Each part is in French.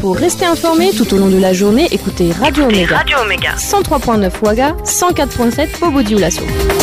Pour rester informé tout au long de la journée, écoutez Radio Omega. 103.9 Ouaga, 104.7 Bobo-Dioulasso.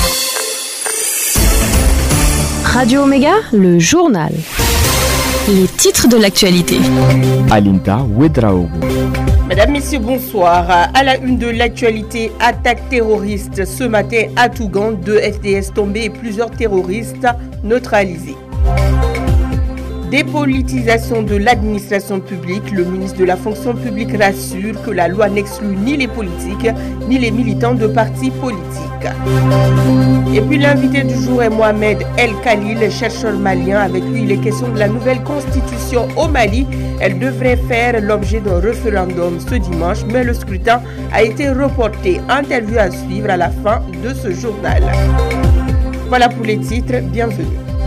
Radio Omega, le journal. Les titres de l'actualité. Alinta Ouedraogo. Mesdames, Messieurs, bonsoir. À la une de l'actualité, attaque terroriste ce matin à Tougan, 2 FDS tombés et plusieurs terroristes neutralisés. Dépolitisation de l'administration publique, le ministre de la fonction publique rassure que la loi n'exclut ni les politiques ni les militants de partis politiques. Et puis l'invité du jour est Mohamed El Khalil, chercheur malien. Avec lui, il est question de la nouvelle constitution au Mali. Elle devrait faire l'objet d'un référendum ce dimanche, mais le scrutin a été reporté. Interview à suivre à la fin de ce journal. Voilà pour les titres, bienvenue.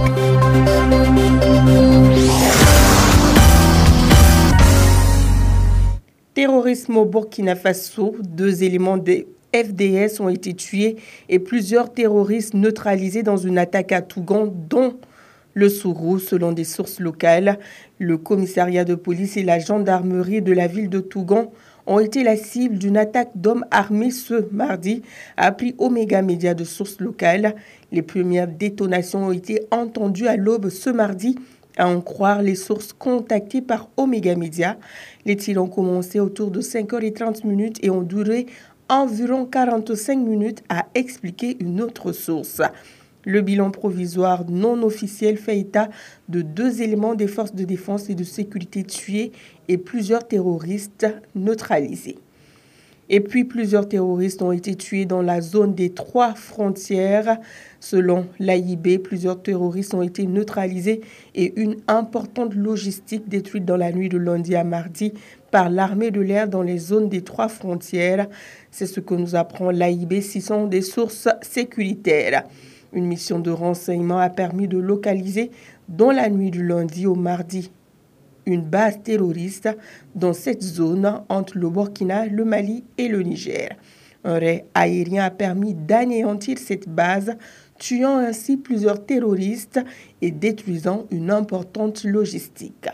Terrorisme au Burkina Faso, 2 éléments des FDS ont été tués et plusieurs terroristes neutralisés dans une attaque à Tougan, dont le Sourou, selon des sources locales. Le commissariat de police et la gendarmerie de la ville de Tougan ont été la cible d'une attaque d'hommes armés ce mardi, a appris Omega Média de sources locales. Les premières détonations ont été entendues à l'aube ce mardi, à en croire les sources contactées par Omega Média. Les tirs ont commencé autour de 5h30 et ont duré environ 45 minutes, a expliqué une autre source. Le bilan provisoire non officiel fait état de 2 éléments des forces de défense et de sécurité tués et plusieurs terroristes neutralisés. Et puis, plusieurs terroristes ont été tués dans la zone des 3 frontières. Selon l'AIB, plusieurs terroristes ont été neutralisés et une importante logistique détruite dans la nuit de lundi à mardi par l'armée de l'air dans les zones des 3 frontières. C'est ce que nous apprend l'AIB, si sont des sources sécuritaires. Une mission de renseignement a permis de localiser dans la nuit du lundi au mardi une base terroriste dans cette zone entre le Burkina, le Mali et le Niger. Un raid aérien a permis d'anéantir cette base, tuant ainsi plusieurs terroristes et détruisant une importante logistique.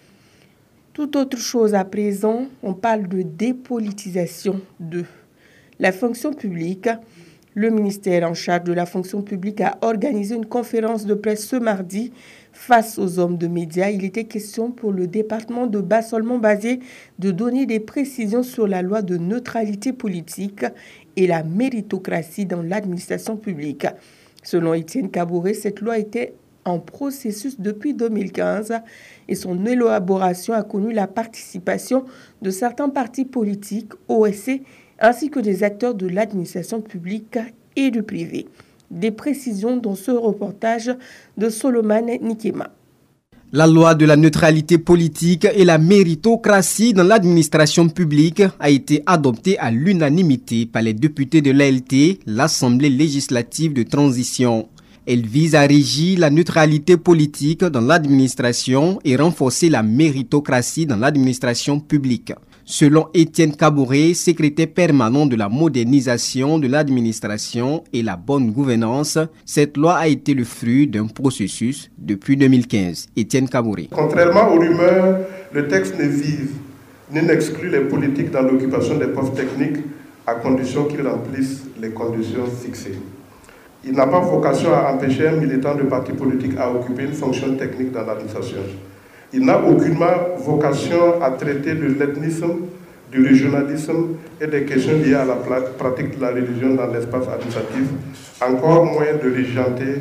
Tout autre chose à présent, on parle de dépolitisation de la fonction publique. Le ministère en charge de la fonction publique a organisé une conférence de presse ce mardi face aux hommes de médias. Il était question pour le département de Bas-Solmon-Bazier de donner des précisions sur la loi de neutralité politique et la méritocratie dans l'administration publique. Selon Étienne Kabouré, cette loi était en processus depuis 2015 et son élaboration a connu la participation de certains partis politiques, OSC, ainsi que des acteurs de l'administration publique et du privé. Des précisions dans ce reportage de Solomon Nikema. La loi de la neutralité politique et la méritocratie dans l'administration publique a été adoptée à l'unanimité par les députés de l'ALT, l'Assemblée législative de transition. Elle vise à régir la neutralité politique dans l'administration et renforcer la méritocratie dans l'administration publique. Selon Étienne Kabouré, secrétaire permanent de la modernisation de l'administration et la bonne gouvernance, cette loi a été le fruit d'un processus depuis 2015. Étienne Kabouré. Contrairement aux rumeurs, le texte ne vise ni n'exclut les politiques dans l'occupation des postes techniques à condition qu'ils remplissent les conditions fixées. Il n'a pas vocation à empêcher un militant de parti politique à occuper une fonction technique dans l'administration. Il n'a aucunement vocation à traiter de l'ethnisme, du régionalisme et des questions liées à la pratique de la religion dans l'espace administratif, encore moins de légenter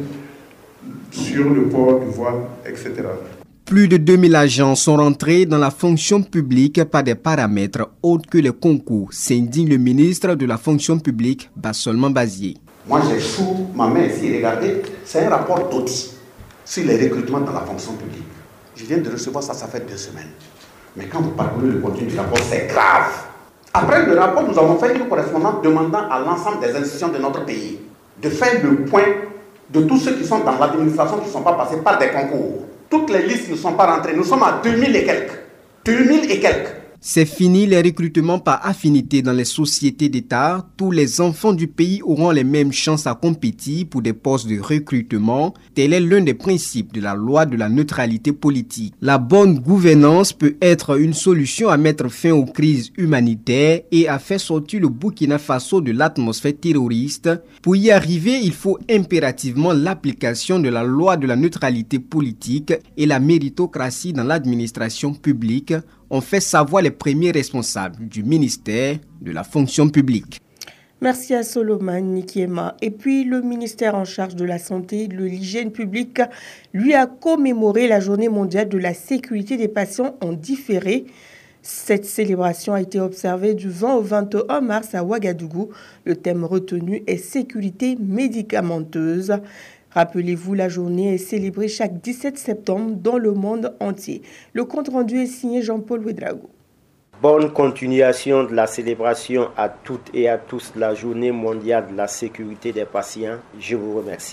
sur le port du voile, etc. Plus de 2000 agents sont rentrés dans la fonction publique par des paramètres autres que les concours, s'indigne le ministre de la fonction publique, Bas-Solmon-Bazier. Moi, j'ai sous ma main ici, regardez, c'est un rapport d'audit sur les recrutements dans la fonction publique. Je viens de recevoir ça, ça fait 2 semaines. Mais quand vous parcourez le contenu du rapport, c'est grave. Après le rapport, nous avons fait une correspondance demandant à l'ensemble des institutions de notre pays de faire le point de tous ceux qui sont dans l'administration qui ne sont pas passés par des concours. Toutes les listes ne sont pas rentrées. Nous sommes à 2000 et quelques. 2000 et quelques. C'est fini les recrutements par affinité dans les sociétés d'État. Tous les enfants du pays auront les mêmes chances à compétir pour des postes de recrutement. Tel est l'un des principes de la loi de la neutralité politique. La bonne gouvernance peut être une solution à mettre fin aux crises humanitaires et à faire sortir le Burkina Faso de l'atmosphère terroriste. Pour y arriver, il faut impérativement l'application de la loi de la neutralité politique et la méritocratie dans l'administration publique, ont fait savoir les premiers responsables du ministère de la fonction publique. Merci à Solomon Nikiema. Et puis, le ministère en charge de la santé et de l'hygiène publique lui a commémoré la journée mondiale de la sécurité des patients en différé. Cette célébration a été observée du 20 au 21 mars à Ouagadougou. Le thème retenu est sécurité médicamenteuse. Rappelez-vous, la journée est célébrée chaque 17 septembre dans le monde entier. Le compte-rendu est signé Jean-Paul Ouedraogo. Bonne continuation de la célébration à toutes et à tous de la journée mondiale de la sécurité des patients. Je vous remercie.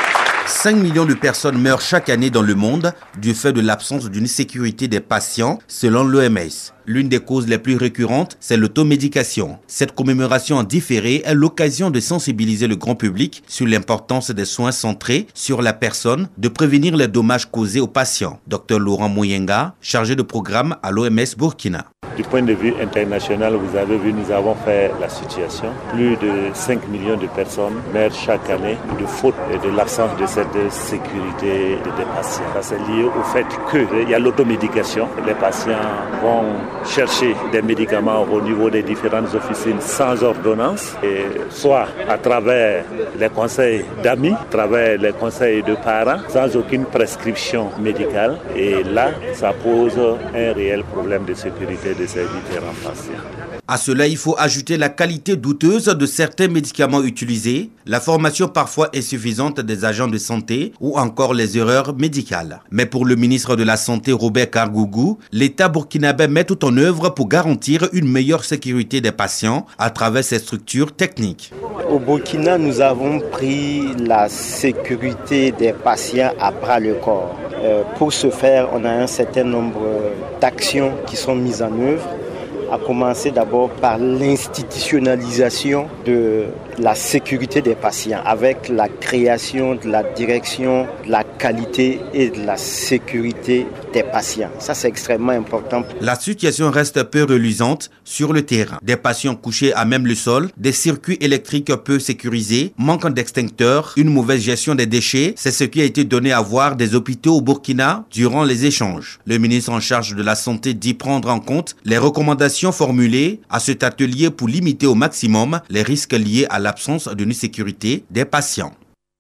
5 millions de personnes meurent chaque année dans le monde du fait de l'absence d'une sécurité des patients, selon l'OMS. L'une des causes les plus récurrentes, c'est l'automédication. Cette commémoration en différé est l'occasion de sensibiliser le grand public sur l'importance des soins centrés sur la personne, de prévenir les dommages causés aux patients. Dr Laurent Moyenga, chargé de programme à l'OMS Burkina. Du point de vue international, vous avez vu, nous avons fait la situation. Plus de 5 millions de personnes meurent chaque année de faute et de l'absence de cette sécurité des patients. Ça, c'est lié au fait qu'il y a l'automédication. Les patients vont chercher des médicaments au niveau des différentes officines sans ordonnance, et soit à travers les conseils d'amis, à travers les conseils de parents, sans aucune prescription médicale. Et là, ça pose un réel problème de sécurité de ces différents patients. À cela, il faut ajouter la qualité douteuse de certains médicaments utilisés, la formation parfois insuffisante des agents de santé ou encore les erreurs médicales. Mais pour le ministre de la Santé, Robert Kargougou, l'État burkinabé met tout en œuvre pour garantir une meilleure sécurité des patients à travers ses structures techniques. Au Burkina, nous avons pris la sécurité des patients à bras le corps. Pour ce faire, on a un certain nombre d'actions qui sont mises en œuvre, à commencer d'abord par l'institutionnalisation de la sécurité des patients avec la création de la direction de la qualité et de la sécurité des patients. Ça, c'est extrêmement important. La situation reste peu reluisante sur le terrain. Des patients couchés à même le sol, des circuits électriques peu sécurisés, manque d'extincteurs, une mauvaise gestion des déchets, c'est ce qui a été donné à voir des hôpitaux au Burkina durant les échanges. Le ministre en charge de la Santé dit prendre en compte les recommandations formulées à cet atelier pour limiter au maximum les risques liés à l'absence d'une sécurité des patients.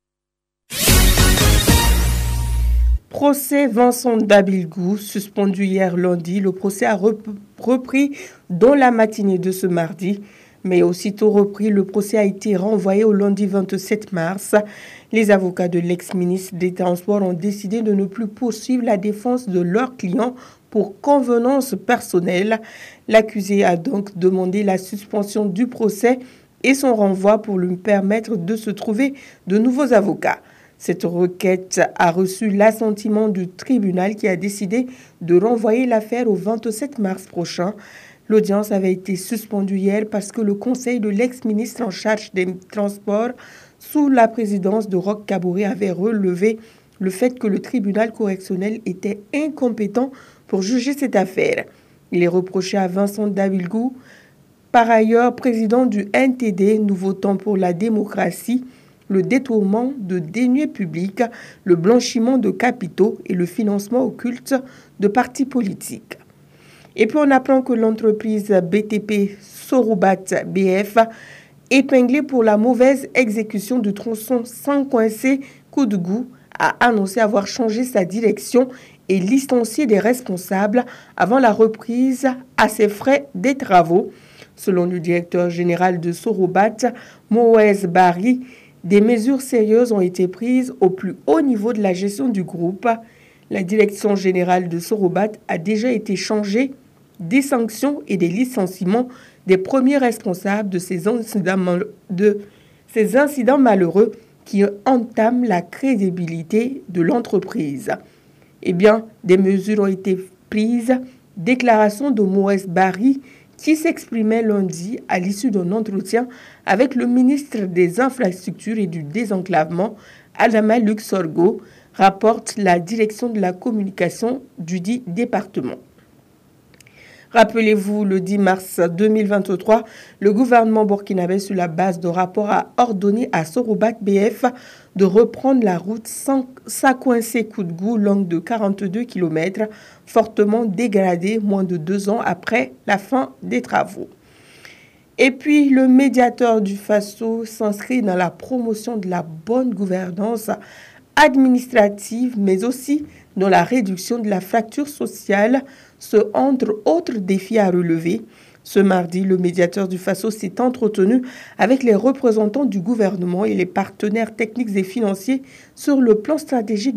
Procès Vincent Dabilgou, suspendu hier lundi. Le procès a repris dans la matinée de ce mardi. Mais aussitôt repris, le procès a été renvoyé au lundi 27 mars. Les avocats de l'ex-ministre des Transports ont décidé de ne plus poursuivre la défense de leur client pour convenance personnelle. L'accusé a donc demandé la suspension du procès et son renvoi pour lui permettre de se trouver de nouveaux avocats. Cette requête a reçu l'assentiment du tribunal qui a décidé de renvoyer l'affaire au 27 mars prochain. L'audience avait été suspendue hier parce que le conseil de l'ex-ministre en charge des Transports, sous la présidence de Roch Kaboré, avait relevé le fait que le tribunal correctionnel était incompétent pour juger cette affaire. Il est reproché à Vincent Dabilgou, par ailleurs président du NTD, Nouveau Temps pour la démocratie, le détournement de deniers publics, le blanchiment de capitaux et le financement occulte de partis politiques. Et puis on apprend que l'entreprise BTP Sorobat BF, épinglée pour la mauvaise exécution du tronçon Sankoinse Koudougou, a annoncé avoir changé sa direction et licencié des responsables avant la reprise à ses frais des travaux. Selon le directeur général de Sorobat, Moïse Barry, des mesures sérieuses ont été prises au plus haut niveau de la gestion du groupe. La direction générale de Sorobat a déjà été changée, des sanctions et des licenciements des premiers responsables de ces incidents malheureux qui entament la crédibilité de l'entreprise. Eh bien, des mesures ont été prises Déclaration de Moïse Barry qui s'exprimait lundi à l'issue d'un entretien avec le ministre des Infrastructures et du Désenclavement, Adama Luxorgo, rapporte la direction de la communication du dit département. Rappelez-vous, le 10 mars 2023, le gouvernement burkinabé, sur la base de rapports, a ordonné à Sorobat BF de reprendre la route Sacoincé-Koudgou, longue de 42 km, fortement dégradée moins de 2 ans après la fin des travaux. Et puis, le médiateur du Faso s'inscrit dans la promotion de la bonne gouvernance administrative, mais aussi dans la réduction de la fracture sociale, entre autres défis à relever. Ce mardi, le médiateur du Faso s'est entretenu avec les représentants du gouvernement et les partenaires techniques et financiers sur le plan stratégique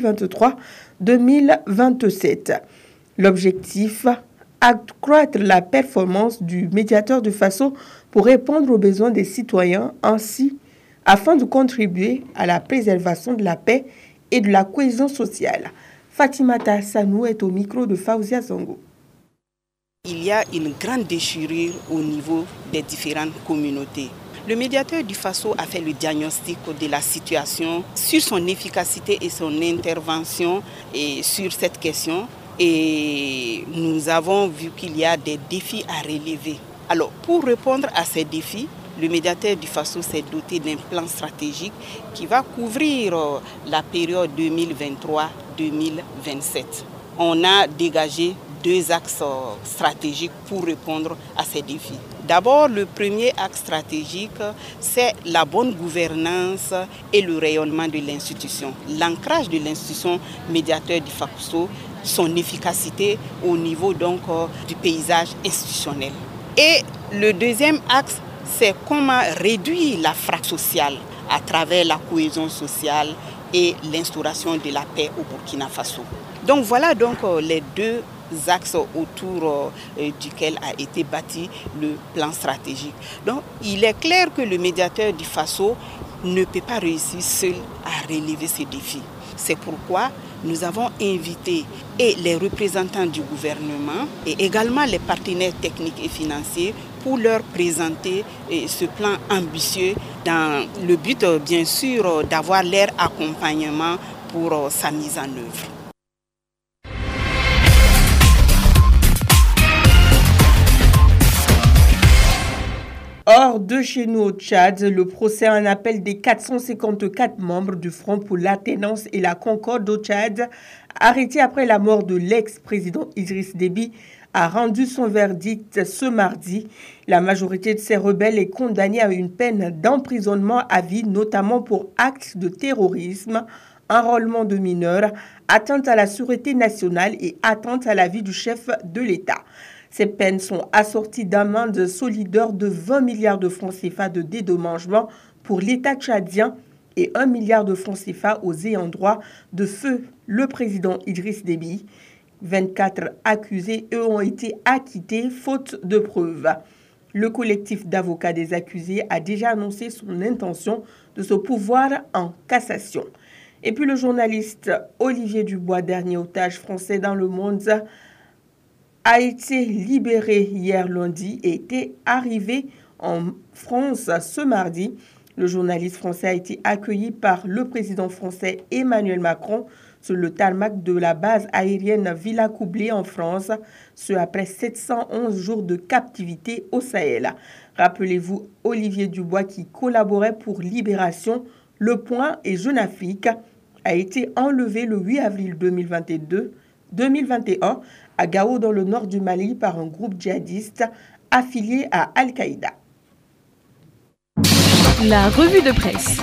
2023-2027. L'objectif, accroître la performance du médiateur du Faso pour répondre aux besoins des citoyens, ainsi afin de contribuer à la préservation de la paix et de la cohésion sociale. Fatimata Sanou est au micro de Faouzia Zongo. Il y a une grande déchirure au niveau des différentes communautés. Le médiateur du Faso a fait le diagnostic de la situation sur son efficacité et son intervention sur cette question. Et nous avons vu qu'il y a des défis à relever. Alors, pour répondre à ces défis, le médiateur du Faso s'est doté d'un plan stratégique qui va couvrir la période 2023-2027. On a dégagé 2 axes stratégiques pour répondre à ces défis. D'abord, le premier axe stratégique, c'est la bonne gouvernance et le rayonnement de l'institution. L'ancrage de l'institution médiateur du Faso, son efficacité au niveau donc du paysage institutionnel. Et le deuxième axe, c'est comment réduire la fracture sociale à travers la cohésion sociale et l'instauration de la paix au Burkina Faso. Donc voilà donc les 2 axes autour duquel a été bâti le plan stratégique. Donc il est clair que le médiateur du Faso ne peut pas réussir seul à relever ces défis. C'est pourquoi nous avons invité les représentants du gouvernement et également les partenaires techniques et financiers pour leur présenter ce plan ambitieux dans le but, bien sûr, d'avoir leur accompagnement pour sa mise en œuvre. Hors de chez nous au Tchad, le procès en appel des 454 membres du Front pour l'Alternance et la Concorde au Tchad, arrêtés après la mort de l'ex-président Idriss Déby, a rendu son verdict ce mardi. La majorité de ces rebelles est condamnée à une peine d'emprisonnement à vie, notamment pour actes de terrorisme, enrôlement de mineurs, atteinte à la sûreté nationale et atteinte à la vie du chef de l'État. Ces peines sont assorties d'amendes solidaires de 20 milliards de francs CFA de dédommagement pour l'État tchadien et 1 milliard de francs CFA aux ayants droit de feu le président Idriss Déby. 24 accusés, eux, ont été acquittés faute de preuves. Le collectif d'avocats des accusés a déjà annoncé son intention de se pourvoir en cassation. Et puis le journaliste Olivier Dubois, dernier otage français dans le monde, a été libéré hier lundi et était arrivé en France ce mardi. Le journaliste français a été accueilli par le président français Emmanuel Macron sur le tarmac de la base aérienne Villacoublay en France, ce après 711 jours de captivité au Sahel. Rappelez-vous, Olivier Dubois, qui collaborait pour Libération, Le Point et Jeune Afrique, a été enlevé le 8 avril 2021 à Gao, dans le nord du Mali, par un groupe djihadiste affilié à Al-Qaïda. La revue de presse.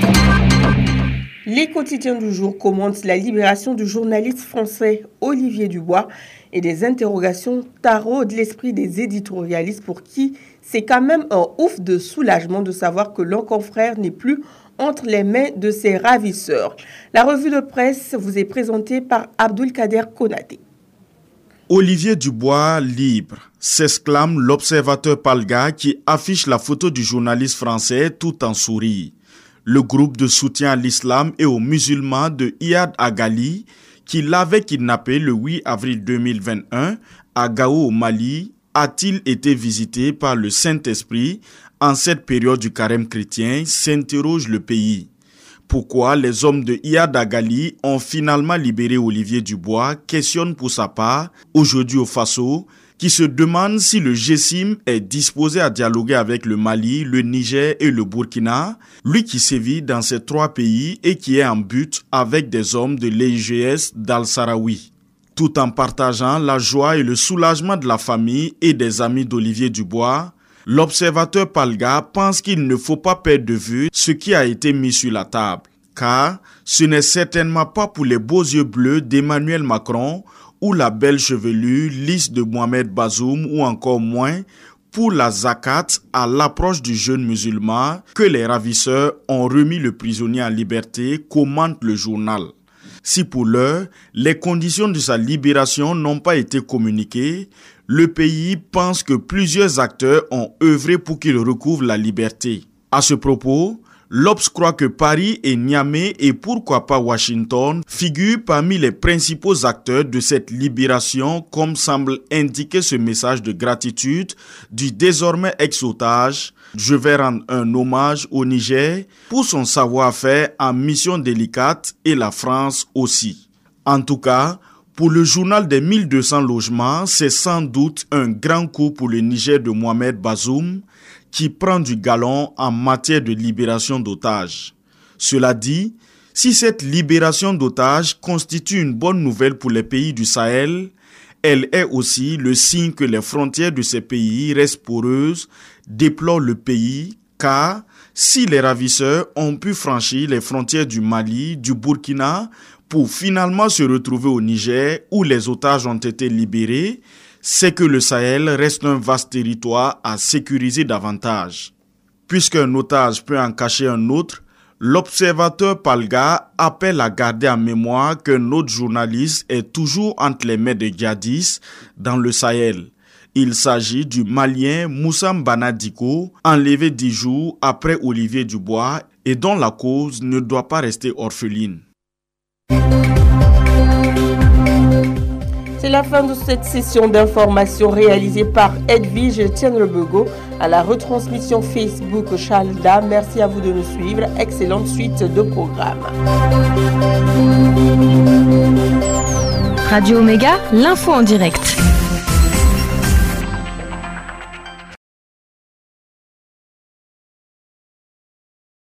Les quotidiens du jour commentent la libération du journaliste français Olivier Dubois et des interrogations taraudent l'esprit des éditorialistes pour qui c'est quand même un ouf de soulagement de savoir que leur confrère n'est plus entre les mains de ses ravisseurs. La revue de presse vous est présentée par Abdulkader Konaté. Olivier Dubois libre, s'exclame l'observateur Palga qui affiche la photo du journaliste français tout en souris. Le groupe de soutien à l'islam et aux musulmans de Iyad Agali, qui l'avait kidnappé le 8 avril 2021, à Gao au Mali a-t-il été visité par le Saint-Esprit en cette période du carême chrétien, s'interroge le pays. Pourquoi les hommes de Iadagali ont finalement libéré Olivier Dubois, questionne pour sa part, aujourd'hui au Faso, qui se demande si le GESIM est disposé à dialoguer avec le Mali, le Niger et le Burkina, lui qui sévit dans ces 3 pays et qui est en but avec des hommes de l'EIGS d'Al-Sarawi. Tout en partageant la joie et le soulagement de la famille et des amis d'Olivier Dubois, l'observateur Palga pense qu'il ne faut pas perdre de vue ce qui a été mis sur la table, car ce n'est certainement pas pour les beaux yeux bleus d'Emmanuel Macron ou la belle chevelure lisse de Mohamed Bazoum ou encore moins pour la zakat à l'approche du jeune musulman que les ravisseurs ont remis le prisonnier en liberté, commente le journal. Si pour l'heure, les conditions de sa libération n'ont pas été communiquées, le pays pense que plusieurs acteurs ont œuvré pour qu'il recouvre la liberté. À ce propos, l'Obs croit que Paris et Niamey et pourquoi pas Washington figurent parmi les principaux acteurs de cette libération, comme semble indiquer ce message de gratitude du désormais ex-otage. Je vais rendre un hommage au Niger pour son savoir-faire en mission délicate et la France aussi. En tout cas, pour le journal des 1200 logements, c'est sans doute un grand coup pour le Niger de Mohamed Bazoum qui prend du galon en matière de libération d'otages. Cela dit, si cette libération d'otages constitue une bonne nouvelle pour les pays du Sahel, elle est aussi le signe que les frontières de ces pays restent poreuses, déplore le pays, car si les ravisseurs ont pu franchir les frontières du Mali, du Burkina, pour finalement se retrouver au Niger où les otages ont été libérés, c'est que le Sahel reste un vaste territoire à sécuriser davantage. Puisqu'un otage peut en cacher un autre, l'observateur Palga appelle à garder en mémoire qu'un autre journaliste est toujours entre les mains de djihadistes dans le Sahel. Il s'agit du Malien Moussa Mbana Diko, enlevé 10 jours après Olivier Dubois et dont la cause ne doit pas rester orpheline. C'est la fin de cette session d'information réalisée par Edwige Tienrebego à la retransmission Facebook Chalda. Merci à vous de nous suivre. Excellente suite de programmes. Radio Omega, l'info en direct.